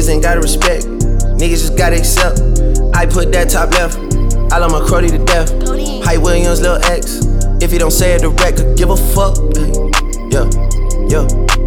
Niggas ain't gotta respect, niggas just gotta accept. I put that top left, I love my Crody to death. Hype Williams, Lil X, if he don't say it direct, could give a fuck. Yeah, yeah.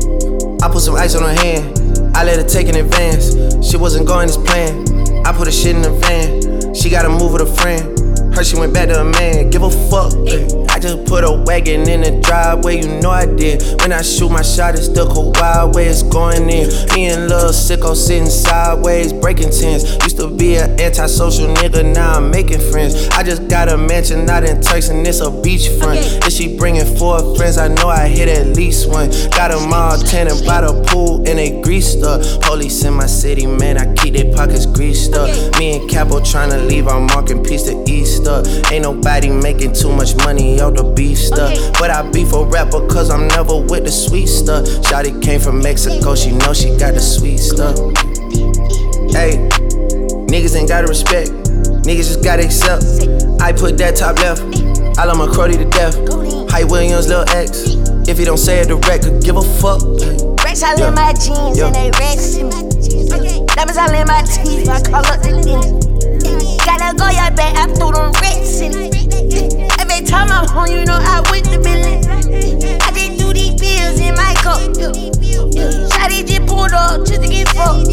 I put some ice on her hand, I let her take in advance. Shit wasn't going as planned, I put her shit in the van. She gotta move with a friend, heard she went back to a man, give a fuck. I just put a wagon in the driveway, you know I did. When I shoot my shot, it's the cold wild way it's going in. Me and Lil Sicko sitting sideways, breaking tens. Used to be an antisocial nigga, now I'm making friends. I just got a mansion out in Turks and it's a beachfront. If she bringing 4 friends, I know I hit at least one. Got them all tanning by the pool and they greased up. Police in my city, man, I keep their pockets greased up. Me and Capo tryna leave our marking piece to Easter. Ain't nobody making too much money out the beef stuff. But I beef a rapper cause I'm never with the sweet stuff. Shawty came from Mexico, she know she got the sweet stuff. Hey, niggas ain't gotta respect, niggas just gotta accept. I put that top left, I love my Crody to death. Hype Williams, Lil X, if he don't say it direct, could give a fuck. Racks all in my jeans and they racks in me. Diamonds all in my teeth, I call up the lens. Gotta go your back, I threw them racks in it. Every time I'm home, you know I went the million. I just do these bills in my cup. Shawty just pulled up just to get fucked.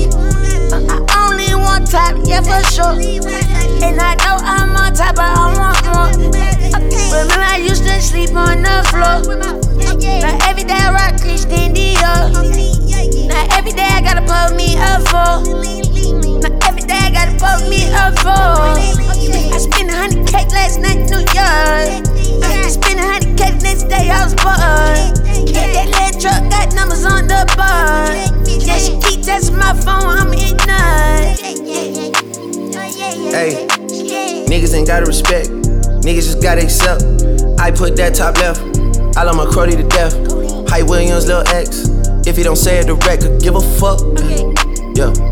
I only want top, yeah for sure. And I know I'm on top, but I want more. Remember I used to sleep on the floor. Now every day I rock Christian Dior. Now every day I gotta put me up for. Now every day I gotta put me up for. I spent 100K last night in New York. I spent 100K the next day I was bored. Yeah, that little truck got numbers on the board. Yeah, she keep texting my phone, I'm ignorant. Hey, niggas ain't gotta respect, niggas just gotta accept. I put that top left, I love my Crody to death. Hype Williams, Lil X, if he don't say it direct, could give a fuck. Yeah.